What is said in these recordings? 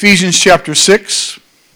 Ephesians chapter 6.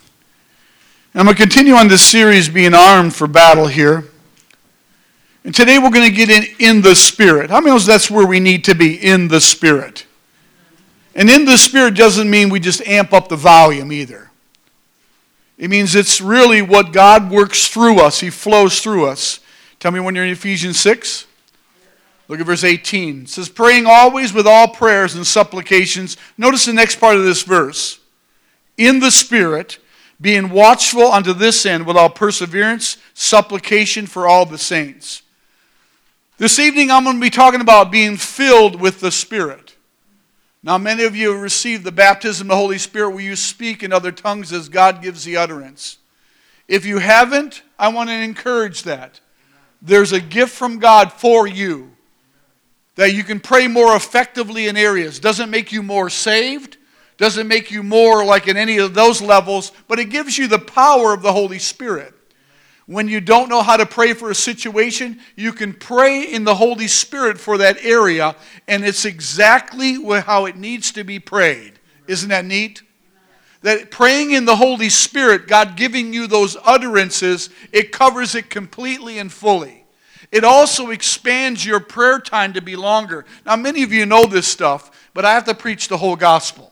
And I'm going to continue on this series, Being Armed for Battle here. And today we're going to get in the Spirit. How many knows that's where we need to be, in the Spirit? And in the Spirit doesn't mean we just amp up the volume either. It means it's really what God works through us. He flows through us. Tell me when you're in Ephesians 6. Look at verse 18. It says, praying always with all prayers and supplications. Notice the next part of this verse. In the Spirit, being watchful unto this end with all perseverance, supplication for all the saints. This evening I'm going to be talking about being filled with the Spirit. Now many of you have received the baptism of the Holy Spirit where you speak in other tongues as God gives the utterance. If you haven't, I want to encourage that. There's a gift from God for you that you can pray more effectively in areas. Doesn't make you more saved. Doesn't make you more like in any of those levels. But it gives you the power of the Holy Spirit. When you don't know how to pray for a situation, you can pray in the Holy Spirit for that area. And it's exactly how it needs to be prayed. Isn't that neat? That praying in the Holy Spirit, God giving you those utterances, it covers it completely and fully. It also expands your prayer time to be longer. Now, many of you know this stuff, but I have to preach the whole gospel.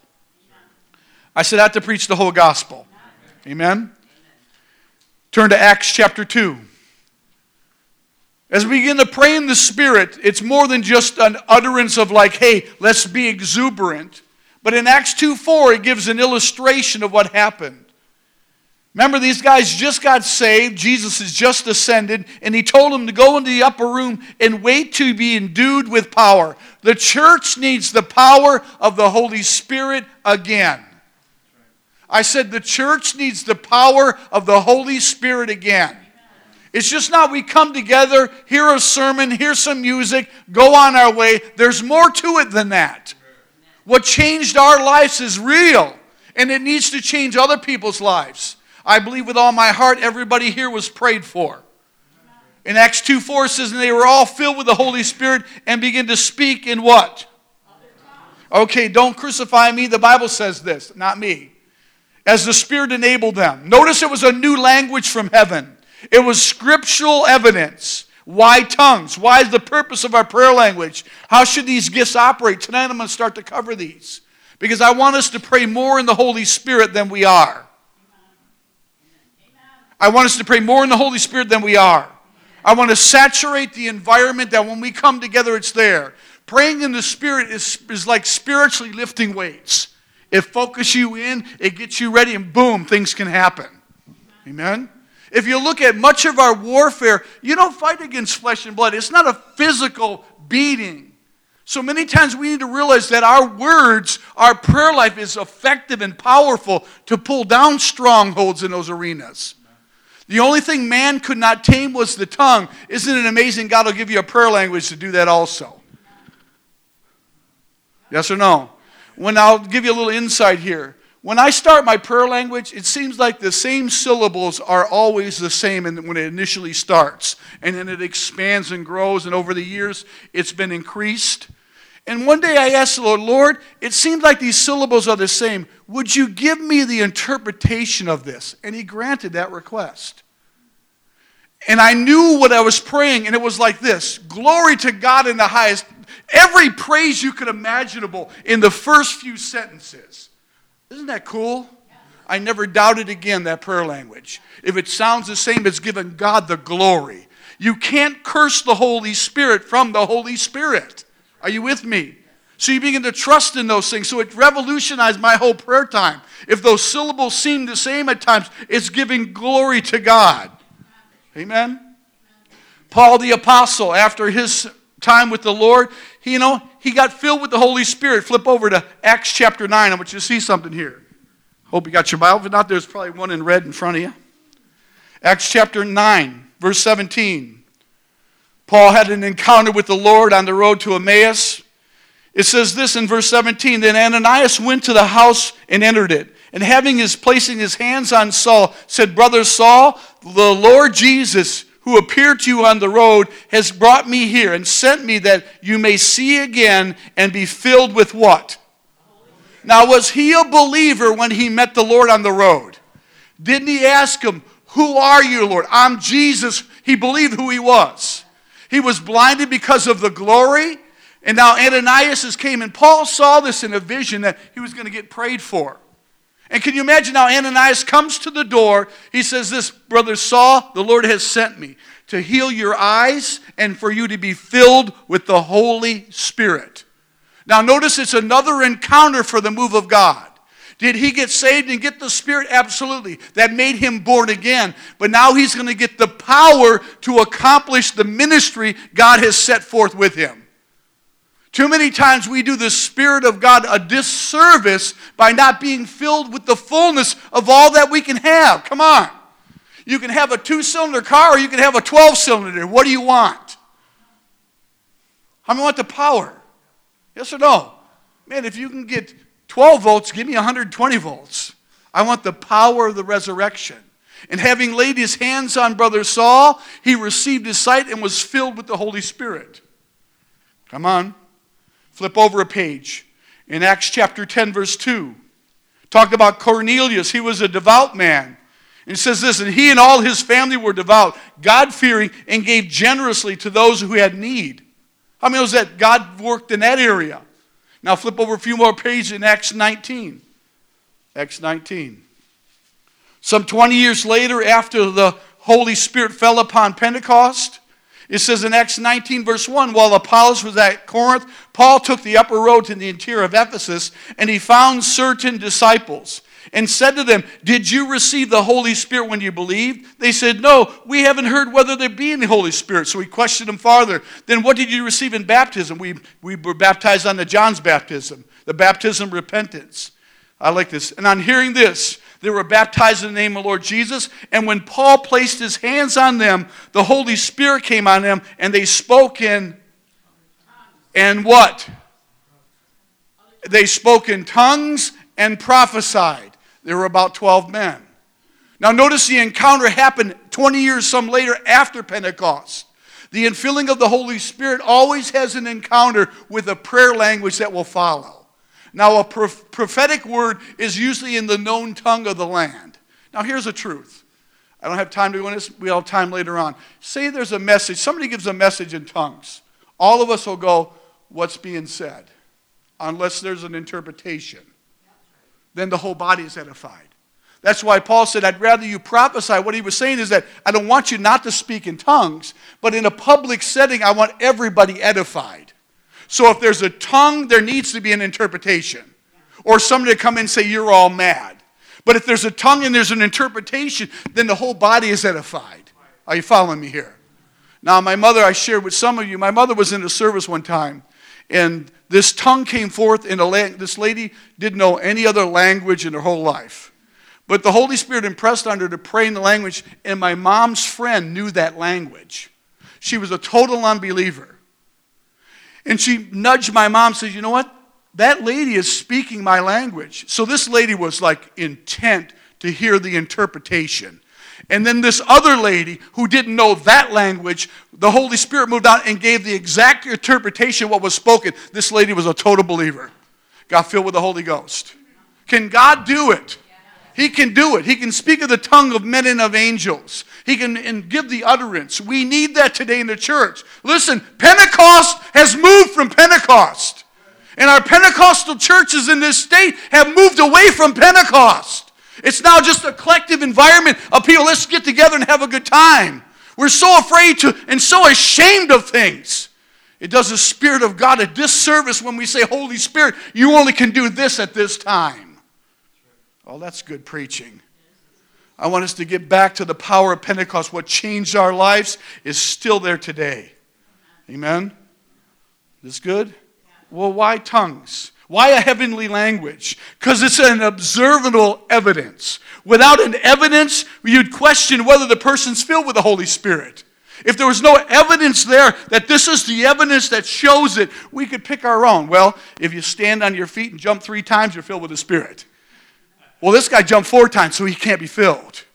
I said I have to preach the whole gospel. Amen? Turn to Acts chapter 2. As we begin to pray in the Spirit, it's more than just an utterance of like, hey, let's be exuberant. But in Acts 2:4, it gives an illustration of what happened. Remember, these guys just got saved. Jesus has just ascended, and he told them to go into the upper room and wait to be endued with power. The church needs the power of the Holy Spirit again. I said the church needs the power of the Holy Spirit again. It's just not we come together, hear a sermon, hear some music, go on our way. There's more to it than that. What changed our lives is real, and it needs to change other people's lives. I believe with all my heart everybody here was prayed for. In Acts 2:4 it says, and they were all filled with the Holy Spirit and began to speak in what? Okay, don't crucify me. The Bible says this, not me. As the Spirit enabled them. Notice it was a new language from heaven. It was scriptural evidence. Why tongues? Why is the purpose of our prayer language? How should these gifts operate? Tonight I'm going to start to cover these. Because I want us to pray more in the Holy Spirit than we are. I want us to pray more in the Holy Spirit than we are. I want to saturate the environment that when we come together it's there. Praying in the Spirit is like spiritually lifting weights. It focuses you in, it gets you ready, and boom, things can happen. Amen? If you look at much of our warfare, you don't fight against flesh and blood. It's not a physical beating. So many times we need to realize that our words, our prayer life is effective and powerful to pull down strongholds in those arenas. The only thing man could not tame was the tongue. Isn't it amazing God will give you a prayer language to do that also? Yes or no? I'll give you a little insight here. When I start my prayer language, it seems like the same syllables are always the same when it initially starts. And then it expands and grows, and over the years, it's been increased. And one day I asked the Lord, Lord, it seems like these syllables are the same. Would you give me the interpretation of this? And he granted that request. And I knew what I was praying, and it was like this. Glory to God in the highest. Every praise you could imaginable in the first few sentences. Isn't that cool? I never doubted again that prayer language. If it sounds the same, it's giving God the glory. You can't curse the Holy Spirit from the Holy Spirit. Are you with me? So you begin to trust in those things. So it revolutionized my whole prayer time. If those syllables seem the same at times, it's giving glory to God. Amen? Paul the Apostle, after his time with the Lord, he got filled with the Holy Spirit. Flip over to Acts chapter 9. I want you to see something here. Hope you got your Bible. If not, there's probably one in red in front of you. Acts chapter 9, verse 17. Paul had an encounter with the Lord on the road to Emmaus. It says this in verse 17. Then Ananias went to the house and entered it. And placing his hands on Saul, said, Brother Saul, the Lord Jesus, who appeared to you on the road, has brought me here and sent me that you may see again and be filled with what? Now, was he a believer when he met the Lord on the road? Didn't he ask him, who are you, Lord? I'm Jesus. He believed who he was. He was blinded because of the glory. And now Ananias came, and Paul saw this in a vision that he was going to get prayed for. And can you imagine now Ananias comes to the door. He says this, Brother Saul, the Lord has sent me to heal your eyes and for you to be filled with the Holy Spirit. Now notice it's another encounter for the move of God. Did he get saved and get the Spirit? Absolutely. That made him born again. But now he's going to get the power to accomplish the ministry God has set forth with him. Too many times we do the Spirit of God a disservice by not being filled with the fullness of all that we can have. Come on. You can have a 2-cylinder car or you can have a 12-cylinder. What do you want? How many want the power? Yes or no? Man, if you can get 12 volts, give me 120 volts. I want the power of the resurrection. And having laid his hands on Brother Saul, he received his sight and was filled with the Holy Spirit. Come on. Flip over a page. In Acts chapter 10, verse 2. Talk about Cornelius. He was a devout man. And it says this, and he and all his family were devout, God-fearing, and gave generously to those who had need. How many knows that God worked in that area? Now flip over a few more pages in Acts 19. Acts 19. Some 20 years later, after the Holy Spirit fell upon Pentecost, it says in Acts 19, verse 1, while Apollos was at Corinth, Paul took the upper road to the interior of Ephesus, and he found certain disciples, and said to them, did you receive the Holy Spirit when you believed? They said, no, we haven't heard whether there be any Holy Spirit. So he questioned them farther. Then what did you receive in baptism? We were baptized on the John's baptism, the baptism of repentance. I like this. And on hearing this, they were baptized in the name of the Lord Jesus. And when Paul placed his hands on them, the Holy Spirit came on them, and they spoke in, and what? They spoke in tongues and prophesied. There were about 12 men. Now notice the encounter happened 20 years some later after Pentecost. The infilling of the Holy Spirit always has an encounter with a prayer language that will follow. Now a prophetic word is usually in the known tongue of the land. Now here's the truth. I don't have time to go into this. We'll have time later on. Say there's a message. Somebody gives a message in tongues. All of us will go, what's being said? Unless there's an interpretation. Then the whole body is edified. That's why Paul said, I'd rather you prophesy. What he was saying is that I don't want you not to speak in tongues, but in a public setting, I want everybody edified. So if there's a tongue, there needs to be an interpretation. Or somebody to come in and say, you're all mad. But if there's a tongue and there's an interpretation, then the whole body is edified. Are you following me here? Now, my mother, I shared with some of you, my mother was in a service one time, and this tongue came forth in this lady didn't know any other language in her whole life. But the Holy Spirit impressed on her to pray in the language, and my mom's friend knew that language. She was a total unbeliever. And she nudged my mom and said, you know what? That lady is speaking my language. So this lady was like intent to hear the interpretation. And then this other lady who didn't know that language, the Holy Spirit moved out and gave the exact interpretation of what was spoken. This lady was a total believer. Got filled with the Holy Ghost. Can God do it? He can do it. He can speak of the tongue of men and of angels. He can and give the utterance. We need that today in the church. Listen, Pentecost has moved from Pentecost. And our Pentecostal churches in this state have moved away from Pentecost. It's now just a collective environment of people, let's get together and have a good time. We're so afraid to and so ashamed of things. It does the Spirit of God a disservice when we say, Holy Spirit, you only can do this at this time. Oh, that's good preaching. I want us to get back to the power of Pentecost. What changed our lives is still there today. Amen? This good? Well, why tongues? Why a heavenly language? Because it's an observable evidence. Without an evidence, you'd question whether the person's filled with the Holy Spirit. If there was no evidence there that this is the evidence that shows it, we could pick our own. Well, if you stand on your feet and jump 3 times, you're filled with the Spirit. Well, this guy jumped 4 times, so he can't be filled.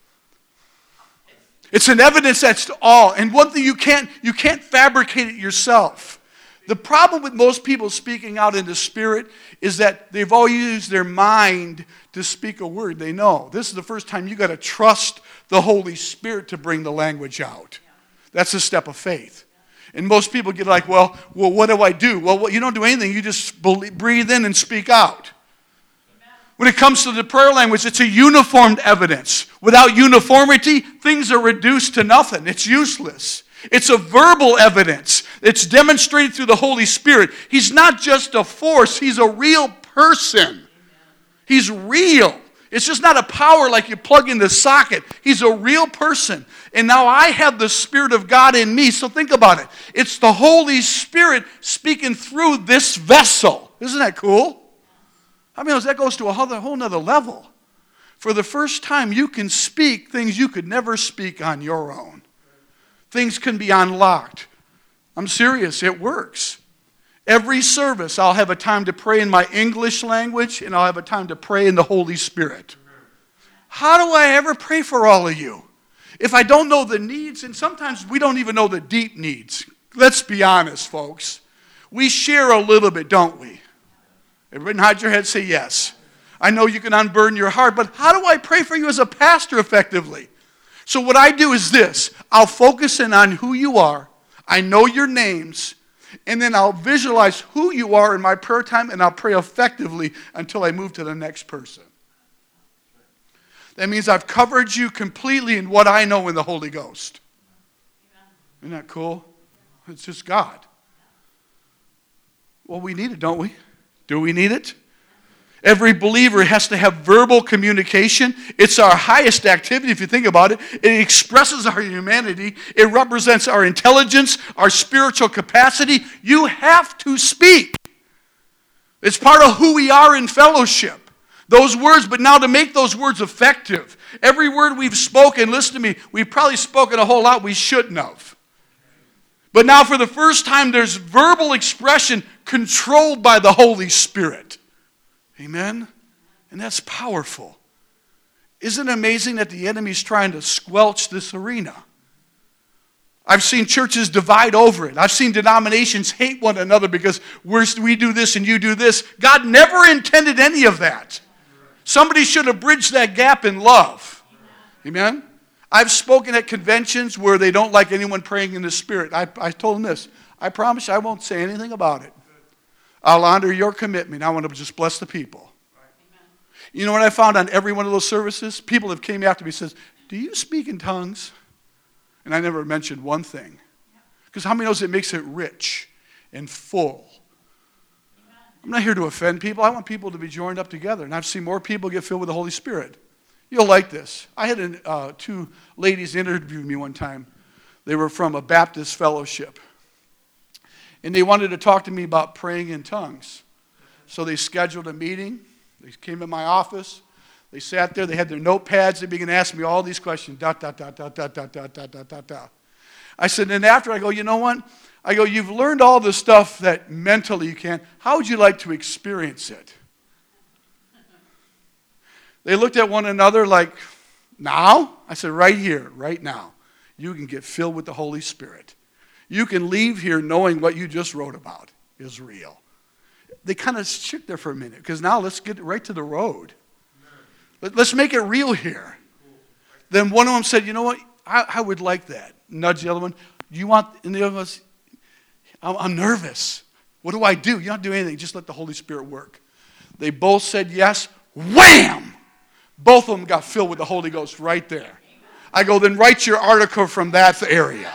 It's an evidence that's all. And one thing you can't fabricate it yourself. The problem with most people speaking out in the Spirit is that they've all used their mind to speak a word they know. This is the first time you got to trust the Holy Spirit to bring the language out. That's a step of faith. And most people get like, well, what do I do? Well, you don't do anything. You just breathe in and speak out. When it comes to the prayer language, it's a uniformed evidence. Without uniformity, things are reduced to nothing. It's useless. It's a verbal evidence. It's demonstrated through the Holy Spirit. He's not just a force. He's a real person. He's real. It's just not a power like you plug in the socket. He's a real person. And now I have the Spirit of God in me. So think about it. It's the Holy Spirit speaking through this vessel. Isn't that cool? I mean, that goes to a whole nother level. For the first time, you can speak things you could never speak on your own. Things can be unlocked. I'm serious, it works. Every service, I'll have a time to pray in my English language, and I'll have a time to pray in the Holy Spirit. How do I ever pray for all of you? If I don't know the needs, and sometimes we don't even know the deep needs. Let's be honest, folks. We share a little bit, don't we? Everybody nod your head, say yes. I know you can unburden your heart, but how do I pray for you as a pastor effectively? So what I do is this. I'll focus in on who you are. I know your names. And then I'll visualize who you are in my prayer time, and I'll pray effectively until I move to the next person. That means I've covered you completely in what I know in the Holy Ghost. Isn't that cool? It's just God. Well, we need it, don't we? Do we need it? Every believer has to have verbal communication. It's our highest activity, if you think about it. It expresses our humanity. It represents our intelligence, our spiritual capacity. You have to speak. It's part of who we are in fellowship. Those words, but now to make those words effective. Every word we've spoken, listen to me, we've probably spoken a whole lot we shouldn't have. But now for the first time, there's verbal expression controlled by the Holy Spirit. Amen? And that's powerful. Isn't it amazing that the enemy's trying to squelch this arena? I've seen churches divide over it. I've seen denominations hate one another because we do this and you do this. God never intended any of that. Somebody should have bridged that gap in love. Amen? I've spoken at conventions where they don't like anyone praying in the Spirit. I told them this. I promise you I won't say anything about it. I'll honor your commitment. I want to just bless the people. Amen. You know what I found on every one of those services? People have came after me and says, do you speak in tongues? And I never mentioned one thing. Because how many knows it makes it rich and full? Amen. I'm not here to offend people. I want people to be joined up together. And I've seen more people get filled with the Holy Spirit. You'll like this. I had two ladies interview me one time. They were from a Baptist fellowship. And they wanted to talk to me about praying in tongues. So they scheduled a meeting. They came in my office. They sat there. They had their notepads. They began to ask me all these questions. Dot, dot, dot, dot, dot, dot, dot, dot, dot, dot, dot. I said, and after I go, you know what? I go, you've learned all the stuff that mentally you can. How would you like to experience it? They looked at one another like, now? I said, right here, right now. You can get filled with the Holy Spirit. You can leave here knowing what you just wrote about is real. They kind of shook there for a minute because now let's get right to the road. Let's make it real here. Then one of them said, you know what? I would like that. Nudge the other one. Do you want, and the other one was, I'm nervous. What do I do? You don't do anything. Just let the Holy Spirit work. They both said yes. Wham! Both of them got filled with the Holy Ghost right there. I go, then write your article from that area.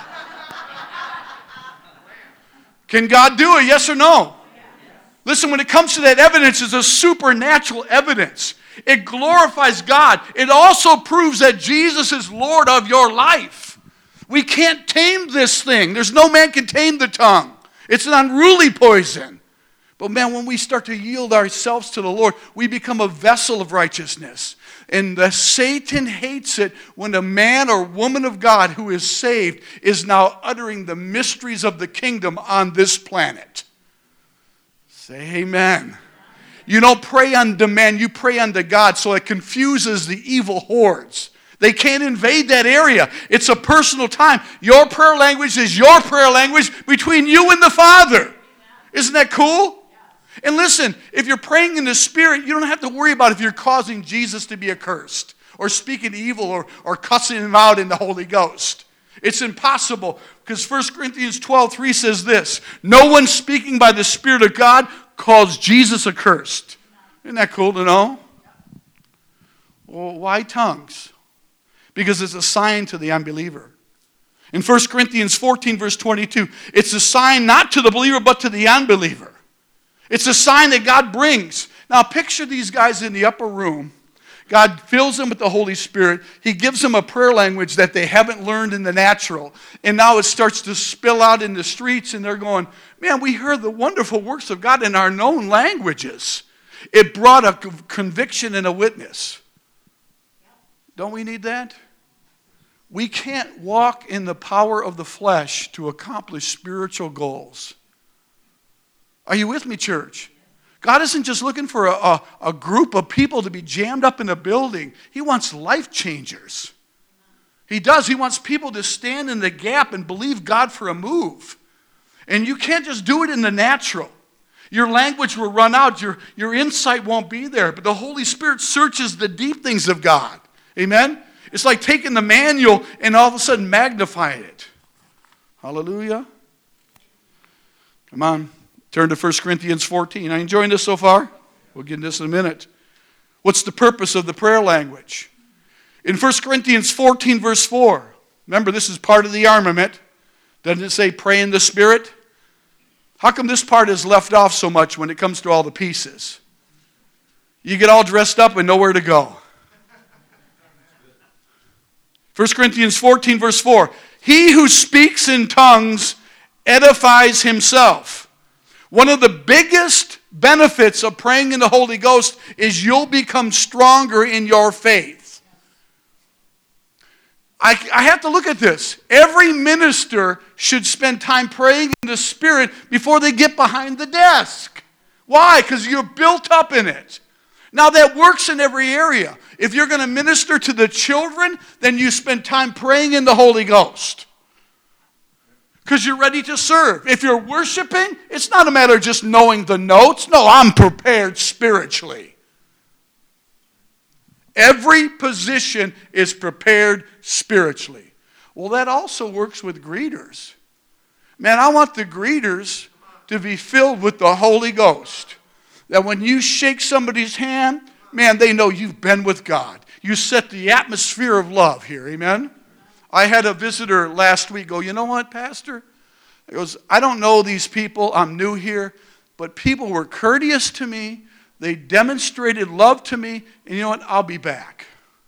Can God do it? Yes or no? Listen, when it comes to that evidence, it's a supernatural evidence. It glorifies God. It also proves that Jesus is Lord of your life. We can't tame this thing. There's no man can tame the tongue. It's an unruly poison. But man, when we start to yield ourselves to the Lord, we become a vessel of righteousness. And Satan hates it when a man or woman of God who is saved is now uttering the mysteries of the kingdom on this planet. Say amen. You don't pray unto man, you pray unto God, so it confuses the evil hordes. They can't invade that area. It's a personal time. Your prayer language is your prayer language between you and the Father. Isn't that cool? And listen, if you're praying in the Spirit, you don't have to worry about if you're causing Jesus to be accursed or speaking evil or cussing him out in the Holy Ghost. It's impossible because 1 Corinthians 12:3 says this, no one speaking by the Spirit of God calls Jesus accursed. Isn't that cool to know? Well, why tongues? Because it's a sign to the unbeliever. In 1 Corinthians 14 verse 22, it's a sign not to the believer but to the unbeliever. It's a sign that God brings. Now picture these guys in the upper room. God fills them with the Holy Spirit. He gives them a prayer language that they haven't learned in the natural. And now it starts to spill out in the streets and they're going, man, we heard the wonderful works of God in our known languages. It brought a conviction and a witness. Don't we need that? We can't walk in the power of the flesh to accomplish spiritual goals. Are you with me, church? God isn't just looking for a group of people to be jammed up in a building. He wants life changers. He does. He wants people to stand in the gap and believe God for a move. And you can't just do it in the natural. Your language will run out. Your insight won't be there. But the Holy Spirit searches the deep things of God. Amen? It's like taking the manual and all of a sudden magnifying it. Hallelujah. Come on. Turn to 1 Corinthians 14. Are you enjoying this so far? We'll get into this in a minute. What's the purpose of the prayer language? In 1 Corinthians 14 verse 4, remember this is part of the armament. Doesn't it say pray in the Spirit? How come this part is left off so much when it comes to all the pieces? You get all dressed up and nowhere to go. 1 Corinthians 14 verse 4, he who speaks in tongues edifies himself. One of the biggest benefits of praying in the Holy Ghost is you'll become stronger in your faith. I have to look at this. Every minister should spend time praying in the Spirit before they get behind the desk. Why? Because you're built up in it. Now that works in every area. If you're going to minister to the children, then you spend time praying in the Holy Ghost. Because you're ready to serve. If you're worshiping, it's not a matter of just knowing the notes. No, I'm prepared spiritually. Every position is prepared spiritually. Well, that also works with greeters. Man, I want the greeters to be filled with the Holy Ghost. That when you shake somebody's hand, man, they know you've been with God. You set the atmosphere of love here, amen? I had a visitor last week go, you know what, Pastor? He goes, I don't know these people. I'm new here. But people were courteous to me. They demonstrated love to me. And you know what? I'll be back.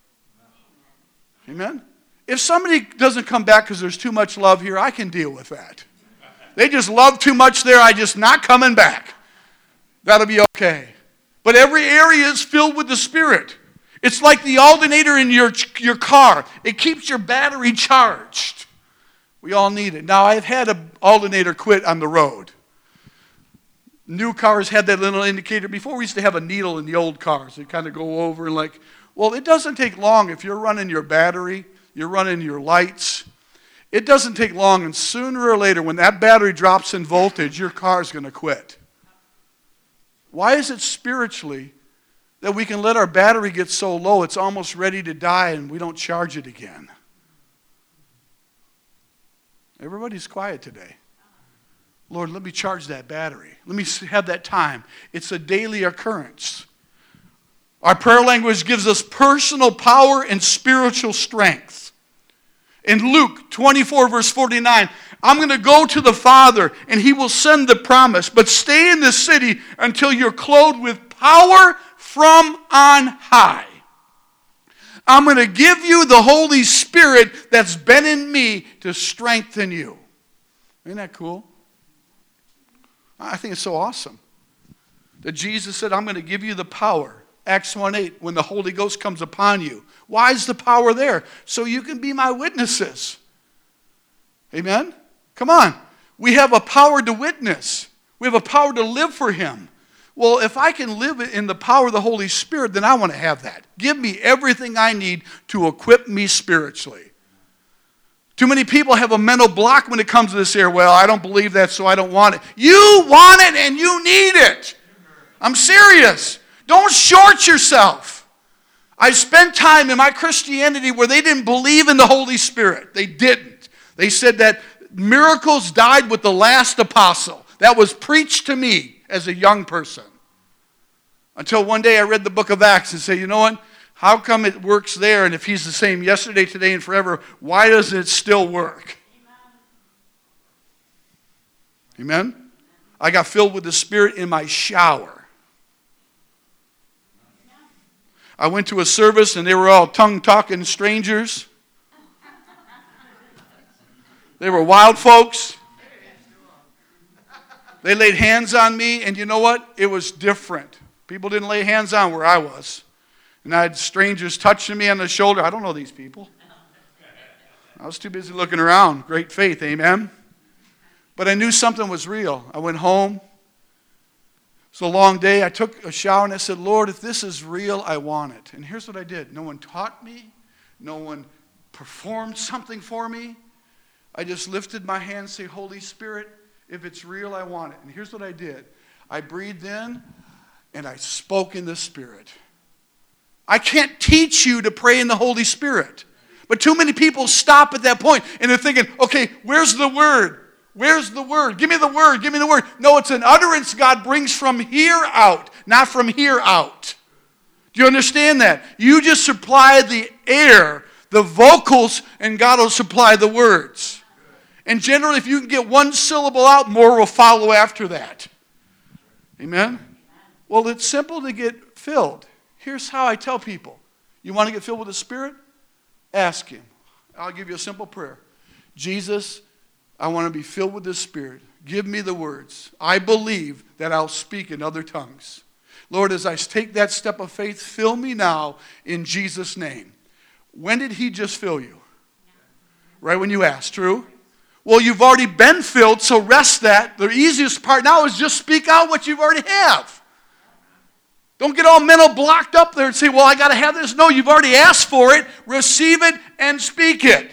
Amen? If somebody doesn't come back because there's too much love here, I can deal with that. They just love too much there. I just not coming back. That'll be okay. But every area is filled with the Spirit. It's like the alternator in your car. It keeps your battery charged. We all need it. Now, I've had an alternator quit on the road. New cars had that little indicator. Before, we used to have a needle in the old cars. It'd kind of go over and like, well, it doesn't take long. If you're running your battery, you're running your lights, it doesn't take long. And sooner or later, when that battery drops in voltage, your car's going to quit. Why is it spiritually that we can let our battery get so low it's almost ready to die and we don't charge it again? Everybody's quiet today. Lord, let me charge that battery. Let me have that time. It's a daily occurrence. Our prayer language gives us personal power and spiritual strength. In Luke 24 verse 49, I'm going to go to the Father and He will send the promise, but stay in this city until you're clothed with power from on high. I'm going to give you the Holy Spirit that's been in me to strengthen you. Isn't that cool? I think it's so awesome that Jesus said, I'm going to give you the power. Acts 1:8, when the Holy Ghost comes upon you. Why is the power there? So you can be my witnesses. Amen? Come on. We have a power to witness. We have a power to live for Him. Well, if I can live in the power of the Holy Spirit, then I want to have that. Give me everything I need to equip me spiritually. Too many people have a mental block when it comes to this area. Well, I don't believe that, so I don't want it. You want it and you need it. I'm serious. Don't short yourself. I spent time in my Christianity where they didn't believe in the Holy Spirit. They didn't. They said that miracles died with the last apostle. That was preached to me as a young person. Until one day I read the book of Acts and said, you know what? How come it works there, and if he's the same yesterday, today, and forever, why doesn't it still work? Amen? I got filled with the Spirit in my shower. I went to a service, and they were all tongue-talking strangers. They were wild folks. They laid hands on me, and you know what? It was different. People didn't lay hands on where I was. And I had strangers touching me on the shoulder. I don't know these people. I was too busy looking around. Great faith, amen? But I knew something was real. I went home. It's a long day. I took a shower and I said, Lord, if this is real, I want it. And here's what I did. No one taught me. No one performed something for me. I just lifted my hand and said, Holy Spirit, if it's real, I want it. And here's what I did. I breathed in and I spoke in the Spirit. I can't teach you to pray in the Holy Spirit. But too many people stop at that point and they're thinking, okay, where's the word? Where's the word? Give me the word. Give me the word. No, it's an utterance God brings from here out, not from here out. Do you understand that? You just supply the air, the vocals, and God will supply the words. And generally, if you can get one syllable out, more will follow after that. Amen? Well, it's simple to get filled. Here's how I tell people. You want to get filled with the Spirit? Ask Him. I'll give you a simple prayer. Jesus, I want to be filled with the Spirit. Give me the words. I believe that I'll speak in other tongues. Lord, as I take that step of faith, fill me now in Jesus' name. When did He just fill you? Right when you asked, true? Well, you've already been filled, so rest that. The easiest part now is just speak out what you already have. Don't get all mental blocked up there and say, well, I got to have this. No, you've already asked for it. Receive it and speak it.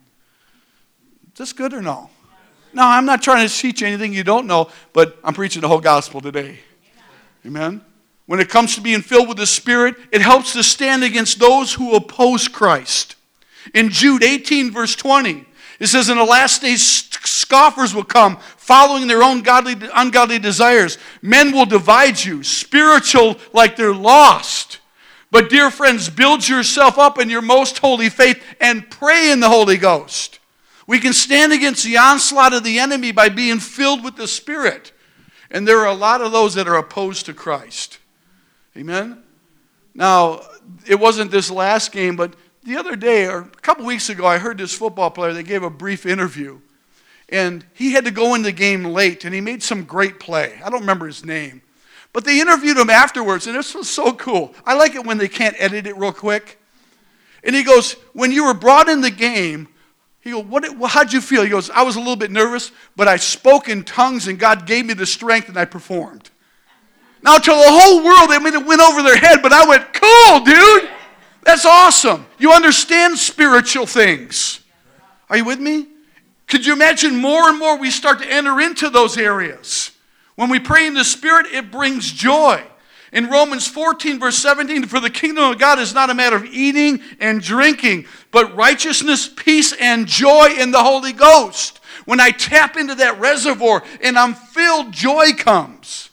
Is this good or no? No, I'm not trying to teach you anything you don't know, but I'm preaching the whole gospel today. Amen? When it comes to being filled with the Spirit, it helps to stand against those who oppose Christ. In Jude 18, verse 20, it says, in the last days, scoffers will come, following their own ungodly desires. Men will divide you, spiritual like they're lost. But dear friends, build yourself up in your most holy faith and pray in the Holy Ghost. We can stand against the onslaught of the enemy by being filled with the Spirit. And there are a lot of those that are opposed to Christ. Amen? Now, it wasn't this last game, but the other day, or a couple weeks ago, I heard this football player, they gave a brief interview. And he had to go in the game late, and he made some great play. I don't remember his name. But they interviewed him afterwards, and this was so cool. I like it when they can't edit it real quick. And he goes, when you were brought in the game, he goes, how'd you feel? He goes, I was a little bit nervous, but I spoke in tongues, and God gave me the strength, and I performed. Now, to the whole world, I mean, it went over their head, but I went, cool, dude. That's awesome. You understand spiritual things. Are you with me? Could you imagine more and more we start to enter into those areas? When we pray in the Spirit, it brings joy. In Romans 14, verse 17, for the kingdom of God is not a matter of eating and drinking, but righteousness, peace, and joy in the Holy Ghost. When I tap into that reservoir and I'm filled, joy comes.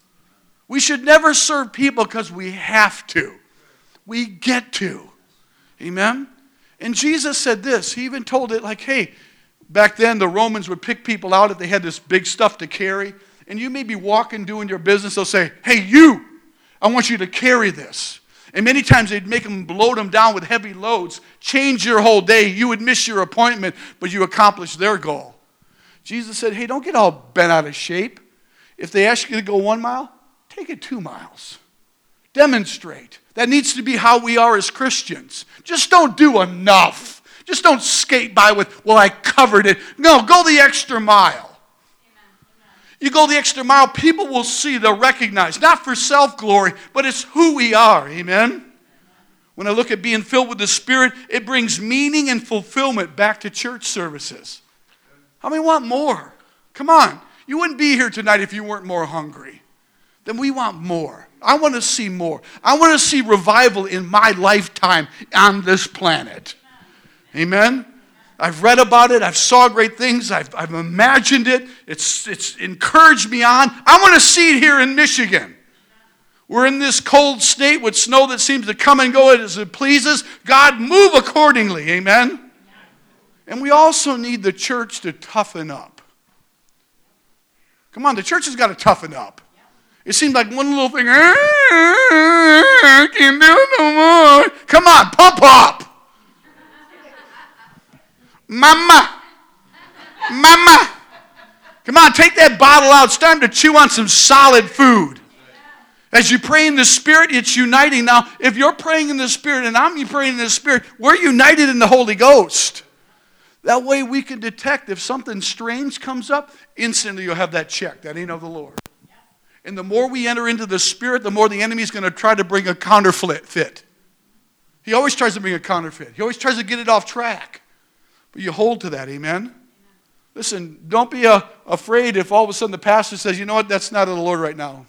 We should never serve people because we have to. We get to. Amen? And Jesus said this. He even told it like, hey, back then the Romans would pick people out if they had this big stuff to carry. And you may be walking, doing your business. They'll say, hey, you, I want you to carry this. And many times they'd make them load them down with heavy loads, change your whole day. You would miss your appointment, but you accomplished their goal. Jesus said, hey, don't get all bent out of shape. If they ask you to go 1 mile, take it 2 miles. Demonstrate. That needs to be how we are as Christians. Just don't do enough. Just don't skate by with, well, I covered it. No, go the extra mile. You go the extra mile, people will see, they'll recognize. Not for self-glory, but it's who we are. Amen? When I look at being filled with the Spirit, it brings meaning and fulfillment back to church services. How many want more? Come on. You wouldn't be here tonight if you weren't more hungry. Then we want more. I want to see more. I want to see revival in my lifetime on this planet. Amen? I've read about it. I've saw great things. I've imagined it. It's encouraged me on. I want to see it here in Michigan. We're in this cold state with snow that seems to come and go as it pleases. God, move accordingly. Amen? And we also need the church to toughen up. Come on, the church has got to toughen up. It seems like one little thing, I can't do it no more. Come on, pump up. Mama. Come on, take that bottle out. It's time to chew on some solid food. As you pray in the Spirit, it's uniting. Now, if you're praying in the Spirit and I'm praying in the Spirit, we're united in the Holy Ghost. That way we can detect if something strange comes up, instantly you'll have that check. That ain't of the Lord. And the more we enter into the Spirit, the more the enemy's going to try to bring a counterfeit. He always tries to bring a counterfeit. He always tries to get it off track. But you hold to that, amen? Listen, don't be afraid if all of a sudden the pastor says, you know what, that's not of the Lord right now.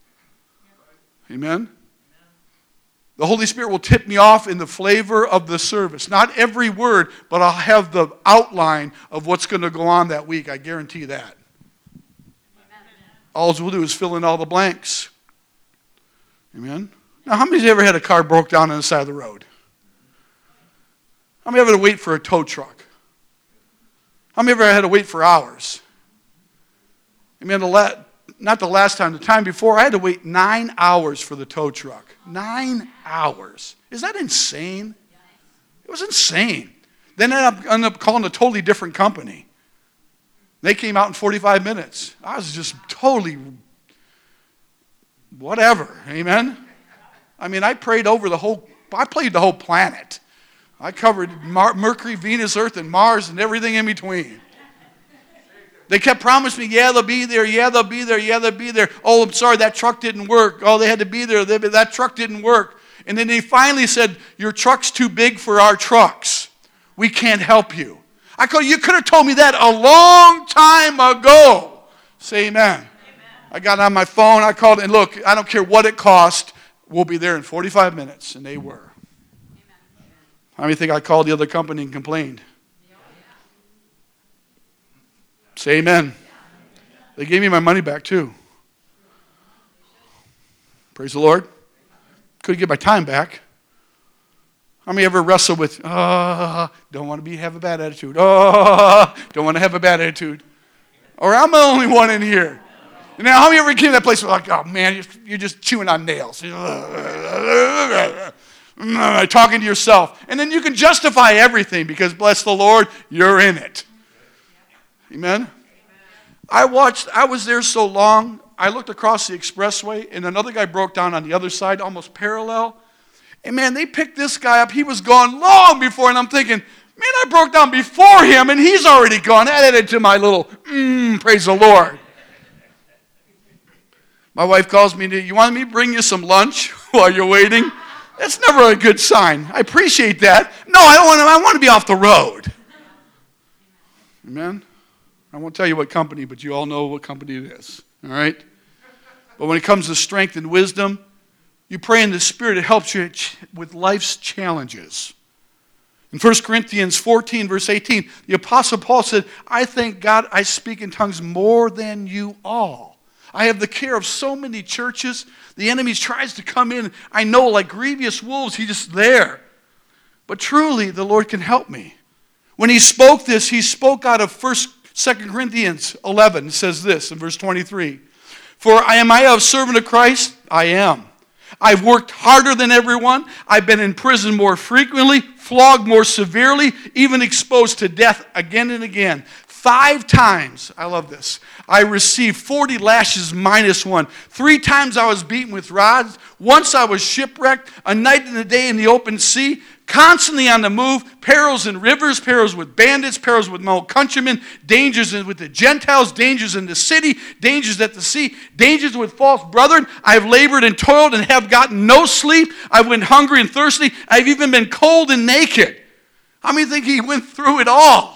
Amen? The Holy Spirit will tip me off in the flavor of the service. Not every word, but I'll have the outline of what's going to go on that week. I guarantee that. All we'll do is fill in all the blanks. Amen? Now, how many of you ever had a car broke down on the side of the road? How many ever had to wait for a tow truck? How many ever had to wait for hours? I mean, not the last time, the time before, I had to wait 9 hours for the tow truck. 9 hours. Is that insane? It was insane. Then I ended up calling a totally different company. They came out in 45 minutes. I was just totally whatever. Amen? I mean, I played the whole planet. I covered Mercury, Venus, Earth, and Mars, and everything in between. They kept promising me, yeah, they'll be there, yeah, they'll be there, yeah, they'll be there. Oh, I'm sorry, that truck didn't work. Oh, they had to be there, that truck didn't work. And then they finally said, your truck's too big for our trucks. We can't help you. I go, you could have told me that a long time ago. Say amen. I got on my phone, I called, and look, I don't care what it cost, we'll be there in 45 minutes. And they were. How many think I called the other company and complained? Say amen. They gave me my money back too. Praise the Lord. Couldn't get my time back. How many ever wrestle with, don't want to have a bad attitude. Don't want to have a bad attitude. Or I'm the only one in here. And now, how many ever came to that place where like, oh man, you're just chewing on nails. Talking to yourself. And then you can justify everything because, bless the Lord, you're in it. Amen? I was there so long, I looked across the expressway, and another guy broke down on the other side, almost parallel. And man, they picked this guy up. He was gone long before, and I'm thinking, man, I broke down before him, and he's already gone. That added to my little, praise the Lord. My wife calls me, you want me to bring you some lunch while you're waiting? That's never a good sign. I appreciate that. No, I want to be off the road. Amen? I won't tell you what company, but you all know what company it is. All right? But when it comes to strength and wisdom, you pray in the Spirit, it helps you with life's challenges. In 1 Corinthians 14, verse 18, the Apostle Paul said, I thank God I speak in tongues more than you all. I have the care of so many churches. The enemy tries to come in. I know, like grievous wolves, he's just there. But truly, the Lord can help me. When he spoke this, he spoke out of 2 Corinthians 11. It says this in verse 23. For am I a servant of Christ? I am. I've worked harder than everyone. I've been in prison more frequently, flogged more severely, even exposed to death again and again. 5 times, I love this, I received 40 lashes minus 1. 3 times I was beaten with rods. Once I was shipwrecked, a night and a day in the open sea, constantly on the move, perils in rivers, perils with bandits, perils with my own countrymen, dangers with the Gentiles, dangers in the city, dangers at the sea, dangers with false brethren. I have labored and toiled and have gotten no sleep. I went hungry and thirsty. I've even been cold and naked. How many think he went through it all?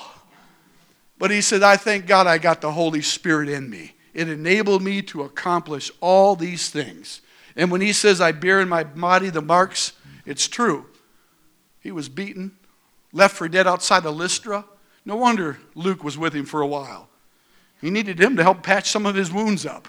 But he said, I thank God I got the Holy Spirit in me. It enabled me to accomplish all these things. And when he says, I bear in my body the marks, it's true. He was beaten, left for dead outside of Lystra. No wonder Luke was with him for a while. He needed him to help patch some of his wounds up.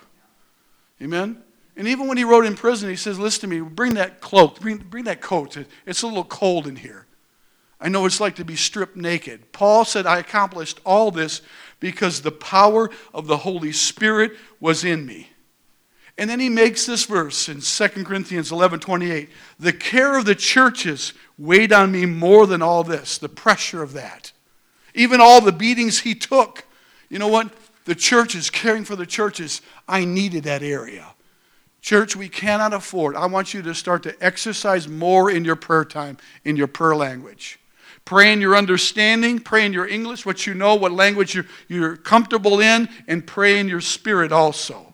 Amen? And even when he wrote in prison, he says, listen to me, bring that cloak, bring that coat. It's a little cold in here. I know what it's like to be stripped naked. Paul said, I accomplished all this because the power of the Holy Spirit was in me. And then he makes this verse in 2 Corinthians 11:28. The care of the churches weighed on me more than all this, the pressure of that. Even all the beatings he took. You know what? The churches, caring for the churches, I needed that area. Church, we cannot afford. I want you to start to exercise more in your prayer time, in your prayer language. Pray in your understanding, pray in your English, what you know, what language you're comfortable in, and pray in your spirit also.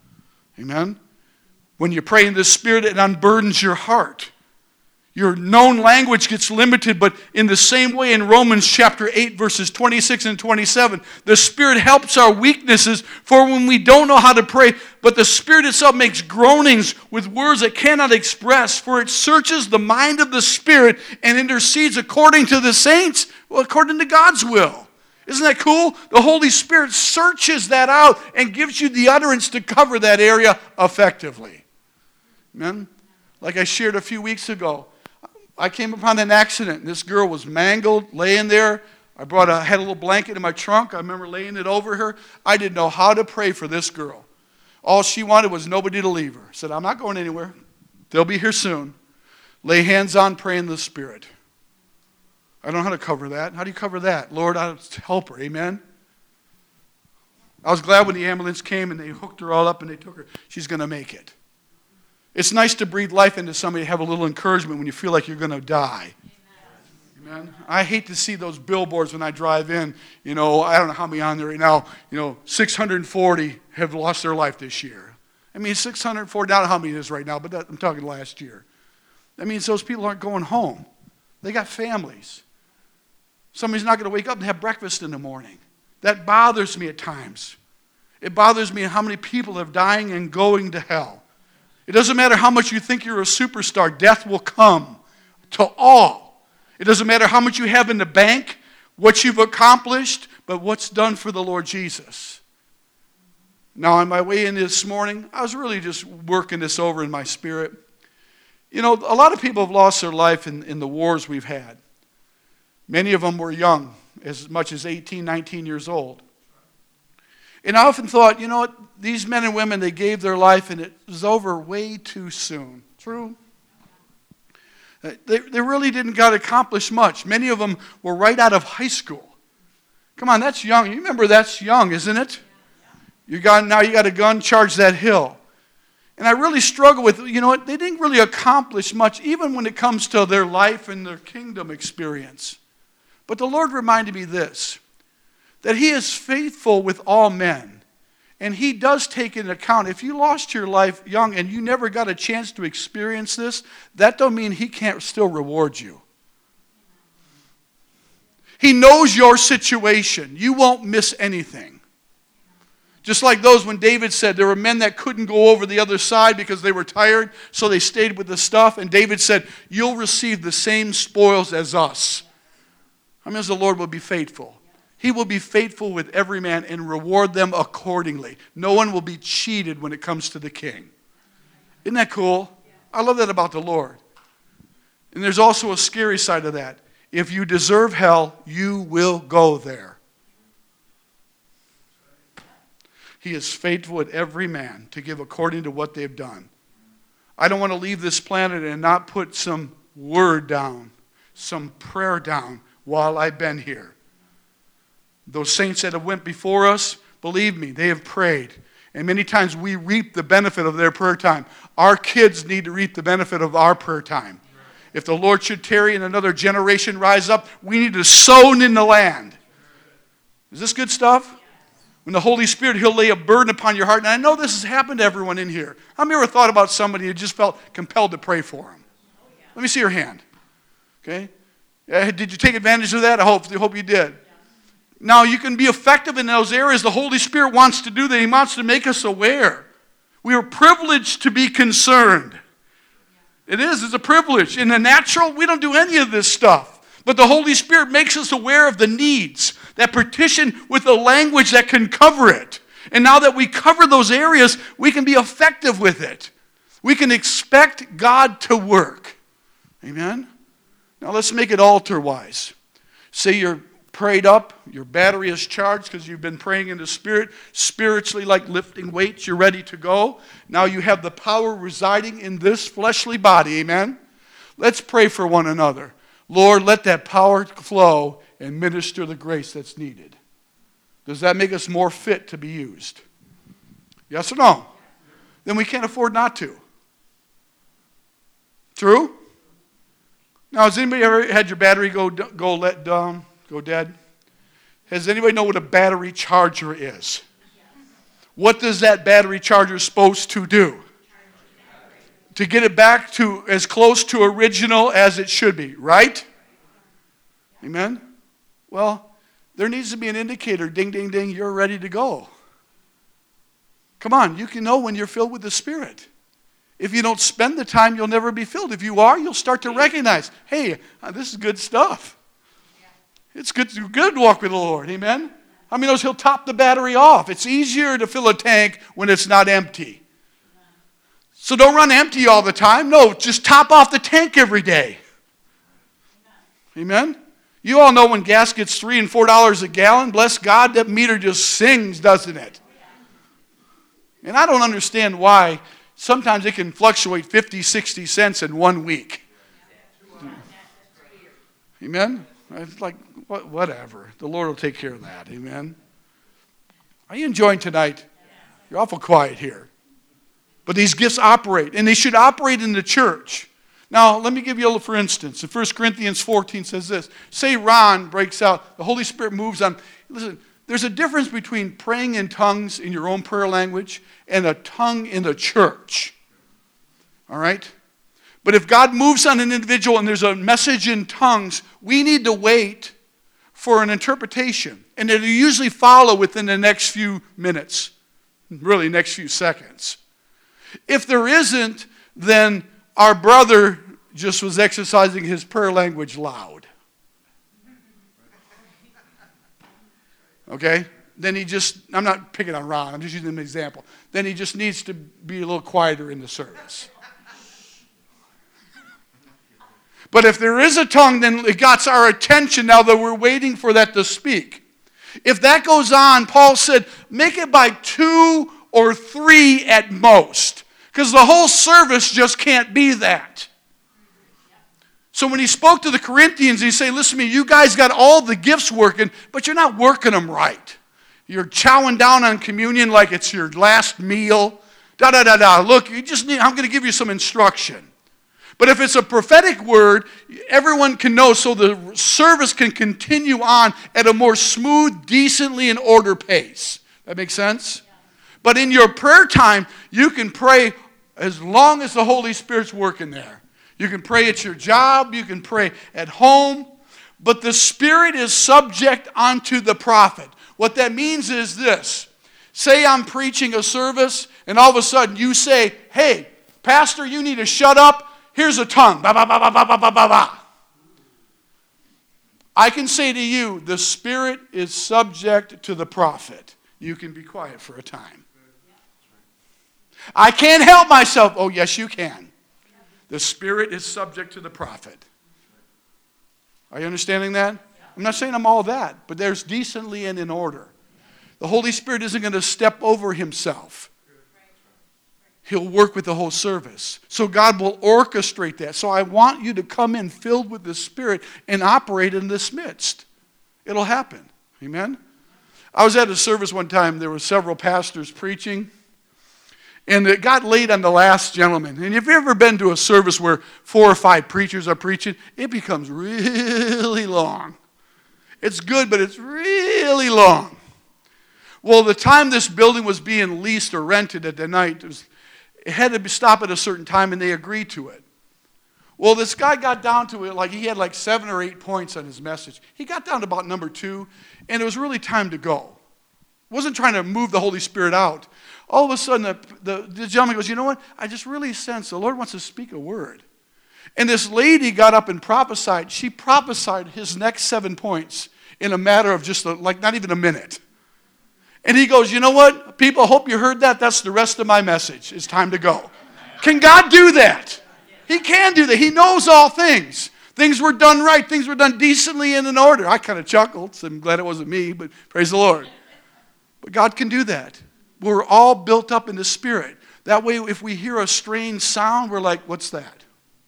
Amen? When you pray in the Spirit, it unburdens your heart. Your known language gets limited, but in the same way in Romans chapter 8, verses 26 and 27, the Spirit helps our weaknesses for when we don't know how to pray, but the Spirit itself makes groanings with words that cannot express, for it searches the mind of the Spirit and intercedes according to the saints, well, according to God's will. Isn't that cool? The Holy Spirit searches that out and gives you the utterance to cover that area effectively. Amen? Like I shared a few weeks ago, I came upon an accident. This girl was mangled, laying there. I had a little blanket in my trunk. I remember laying it over her. I didn't know how to pray for this girl. All she wanted was nobody to leave her. I said, I'm not going anywhere. They'll be here soon. Lay hands on, pray in the Spirit. I don't know how to cover that. How do you cover that? Lord, I'll help her. Amen? I was glad when the ambulance came and they hooked her all up and they took her. She's going to make it. It's nice to breathe life into somebody, have a little encouragement when you feel like you're going to die. Amen. I hate to see those billboards when I drive in. You know, I don't know how many on there right now. 640 have lost their life this year. I mean, 640, I don't know how many it is right now, but I'm talking last year. That means those people aren't going home. They got families. Somebody's not going to wake up and have breakfast in the morning. That bothers me at times. It bothers me how many people are dying and going to hell. It doesn't matter how much you think you're a superstar. Death will come to all. It doesn't matter how much you have in the bank, what you've accomplished, but what's done for the Lord Jesus. Now, on my way in this morning, I was really just working this over in my spirit. You know, a lot of people have lost their life in the wars we've had. Many of them were young, as much as 18, 19 years old. And I often thought, you know what, these men and women, they gave their life and it was over way too soon. True? They really didn't got accomplished much. Many of them were right out of high school. Come on, that's young. You remember that's young, isn't it? Now you got a gun, charge that hill. And I really struggle with, you know what, they didn't really accomplish much, even when it comes to their life and their kingdom experience. But the Lord reminded me this, that He is faithful with all men. And He does take into account, if you lost your life young and you never got a chance to experience this, that don't mean He can't still reward you. He knows your situation. You won't miss anything. Just like those when David said there were men that couldn't go over the other side because they were tired, so they stayed with the stuff. And David said, you'll receive the same spoils as us. How many of the Lord will be faithful? He will be faithful with every man and reward them accordingly. No one will be cheated when it comes to the King. Isn't that cool? I love that about the Lord. And there's also a scary side of that. If you deserve hell, you will go there. He is faithful with every man to give according to what they've done. I don't want to leave this planet and not put some word down, some prayer down while I've been here. Those saints that have went before us, believe me, they have prayed. And many times we reap the benefit of their prayer time. Our kids need to reap the benefit of our prayer time. If the Lord should tarry and another generation rise up, we need to sow in the land. Is this good stuff? When the Holy Spirit, He'll lay a burden upon your heart. And I know this has happened to everyone in here. How many ever thought about somebody who just felt compelled to pray for them? Let me see your hand. Okay? Did you take advantage of that? I hope you did. Now, you can be effective in those areas. The Holy Spirit wants to do that. He wants to make us aware. We are privileged to be concerned. It's a privilege. In the natural, we don't do any of this stuff. But the Holy Spirit makes us aware of the needs, that petition with a language that can cover it. And now that we cover those areas, we can be effective with it. We can expect God to work. Amen? Now let's make it altar-wise. Say you're prayed up, your battery is charged because you've been praying in the Spirit. Spiritually, like lifting weights, you're ready to go. Now you have the power residing in this fleshly body. Amen? Let's pray for one another. Lord, let that power flow and minister the grace that's needed. Does that make us more fit to be used? Yes or no? Then we can't afford not to. True? Now, has anybody ever had your battery go dead? Has anybody know what a battery charger is? What does that battery charger supposed to do? To get it back to as close to original as it should be, right? Amen? Well, there needs to be an indicator, ding, ding, ding, you're ready to go. Come on, you can know when you're filled with the Spirit. If you don't spend the time, you'll never be filled. If you are, you'll start to recognize, hey, this is good stuff. It's good to walk with the Lord, amen? How many knows He'll top the battery off? It's easier to fill a tank when it's not empty. So don't run empty all the time. No, just top off the tank every day. Amen? You all know when gas gets $3 and $4 a gallon, bless God, that meter just sings, doesn't it? And I don't understand why sometimes it can fluctuate 50, 60 cents in 1 week. Amen? It's like, whatever. The Lord will take care of that. Amen? Are you enjoying tonight? You're awful quiet here. But these gifts operate, and they should operate in the church. Now, let me give you a little, for instance. In 1 Corinthians 14 says this. Say Ron breaks out. The Holy Spirit moves on. Listen, there's a difference between praying in tongues in your own prayer language and a tongue in the church. All right? But if God moves on an individual and there's a message in tongues, we need to wait for an interpretation. And it'll usually follow within the next few minutes. Really, next few seconds. If there isn't, then our brother just was exercising his prayer language loud. Okay? Then I'm not picking on Ron, I'm just using an example. Then he just needs to be a little quieter in the service. But if there is a tongue, then it got our attention now that we're waiting for that to speak. If that goes on, Paul said, make it by 2 or 3 at most. Because the whole service just can't be that. So when he spoke to the Corinthians, he said, listen to me, you guys got all the gifts working, but you're not working them right. You're chowing down on communion like it's your last meal. Look, I'm going to give you some instruction. But if it's a prophetic word, everyone can know so the service can continue on at a more smooth, decently in order pace. That makes sense? Yeah. But in your prayer time, you can pray as long as the Holy Spirit's working there. You can pray at your job, you can pray at home, but the Spirit is subject unto the prophet. What that means is this. Say I'm preaching a service, and all of a sudden you say, hey, pastor, you need to shut up. Here's a tongue. Ba, ba, ba, ba, ba, ba, ba, ba. I can say to you, the Spirit is subject to the prophet. You can be quiet for a time. I can't help myself. Oh, yes, you can. The Spirit is subject to the prophet. Are you understanding that? I'm not saying I'm all that, but there's decently and in order. The Holy Spirit isn't going to step over himself. He'll work with the whole service. So God will orchestrate that. So I want you to come in filled with the Spirit and operate in this midst. It'll happen. Amen? I was at a service one time. There were several pastors preaching. And it got late on the last gentleman. And if you've ever been to a service where 4 or 5 preachers are preaching, it becomes really long. It's good, but it's really long. Well, the time this building was being leased or rented at the night, it had to stop at a certain time, and they agreed to it. Well, this guy got down to it, like he had like 7 or 8 points on his message. He got down to about number 2, and it was really time to go. Wasn't trying to move the Holy Spirit out. All of a sudden, the gentleman goes, you know what? I just really sense the Lord wants to speak a word. And this lady got up and prophesied. She prophesied his next 7 points in a matter of just like not even a minute. And he goes, you know what? People, hope you heard that. That's the rest of my message. It's time to go. Can God do that? He can do that. He knows all things. Things were done right. Things were done decently and in order. I kind of chuckled, so I'm glad it wasn't me, but praise the Lord. But God can do that. We're all built up in the Spirit. That way, if we hear a strange sound, we're like, what's that?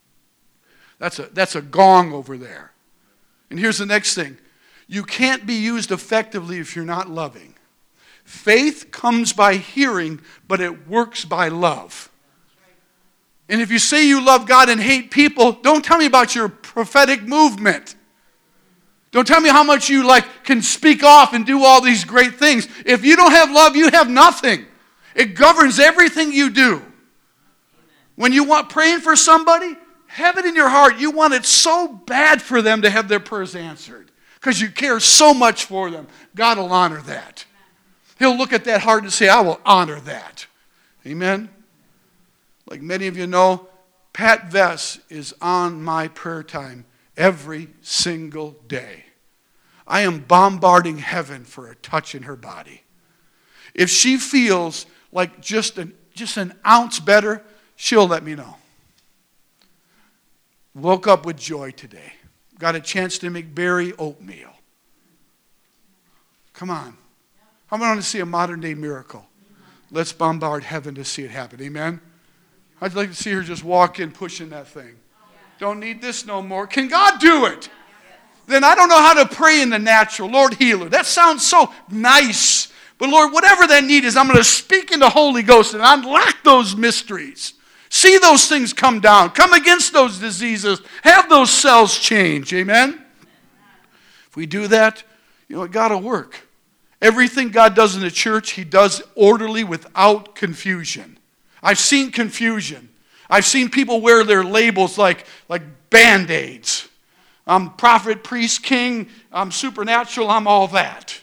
That's a gong over there. And here's the next thing. You can't be used effectively if you're not loving. Faith comes by hearing, but it works by love. And if you say you love God and hate people, don't tell me about your prophetic movement. Don't tell me how much you can speak off and do all these great things. If you don't have love, you have nothing. It governs everything you do. When you want praying for somebody, have it in your heart. You want it so bad for them to have their prayers answered because you care so much for them. God will honor that. He'll look at that heart and say, I will honor that. Amen? Like many of you know, Pat Vess is on my prayer time every single day. I am bombarding heaven for a touch in her body. If she feels like just an ounce better, she'll let me know. Woke up with joy today. Got a chance to make berry oatmeal. Come on. I want to see a modern day miracle. Let's bombard heaven to see it happen. Amen? I'd like to see her just walk in pushing that thing. Don't need this no more. Can God do it? Then I don't know how to pray in the natural. Lord, healer. That sounds so nice. But Lord, whatever that need is, I'm going to speak in the Holy Ghost and unlock those mysteries. See those things come down. Come against those diseases. Have those cells change. Amen? If we do that, it got to work. Everything God does in the church, He does orderly without confusion. I've seen confusion. I've seen people wear their labels like Band-Aids. I'm prophet, priest, king. I'm supernatural. I'm all that.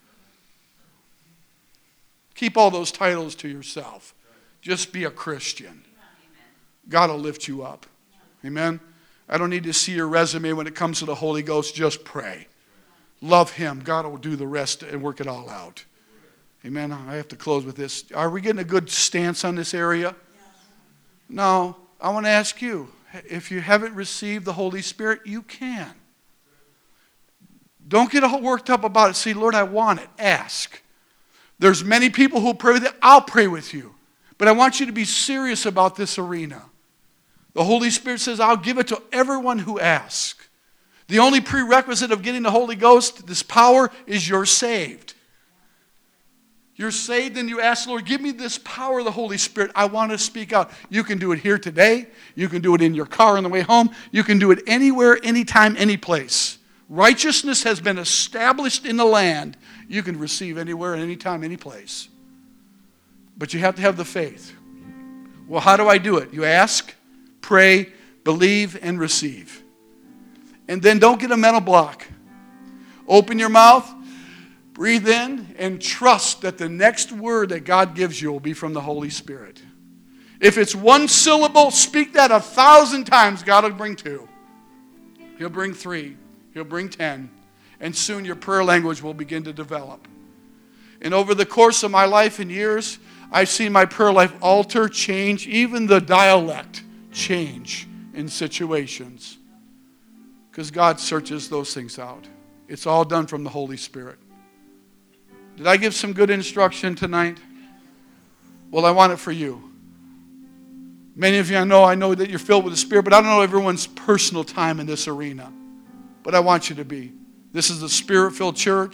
Keep all those titles to yourself. Just be a Christian. God will lift you up. Amen? I don't need to see your resume when it comes to the Holy Ghost. Just pray. Love Him. God will do the rest and work it all out. Amen? I have to close with this. Are we getting a good stance on this area? No. I want to ask you, if you haven't received the Holy Spirit, you can. Don't get all worked up about it. See, Lord, I want it. Ask. There's many people who pray with it. I'll pray with you. But I want you to be serious about this arena. The Holy Spirit says, I'll give it to everyone who asks. The only prerequisite of getting the Holy Ghost, this power, is you're saved. You're saved and you ask, Lord, give me this power of the Holy Spirit. I want to speak out. You can do it here today. You can do it in your car on the way home. You can do it anywhere, anytime, any place. Righteousness has been established in the land. You can receive anywhere, anytime, any place. But you have to have the faith. Well, how do I do it? You ask, pray, believe, and receive. And then don't get a mental block. Open your mouth. Breathe in and trust that the next word that God gives you will be from the Holy Spirit. If it's one syllable, speak that 1,000 times. God will bring 2. He'll bring 3. He'll bring 10. And soon your prayer language will begin to develop. And over the course of my life and years, I've seen my prayer life alter, change, even the dialect change in situations. Because God searches those things out. It's all done from the Holy Spirit. Did I give some good instruction tonight? Well, I want it for you. Many of you I know that you're filled with the Spirit, but I don't know everyone's personal time in this arena. But I want you to be. This is a Spirit-filled church,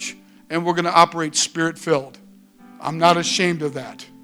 and we're going to operate Spirit-filled. I'm not ashamed of that.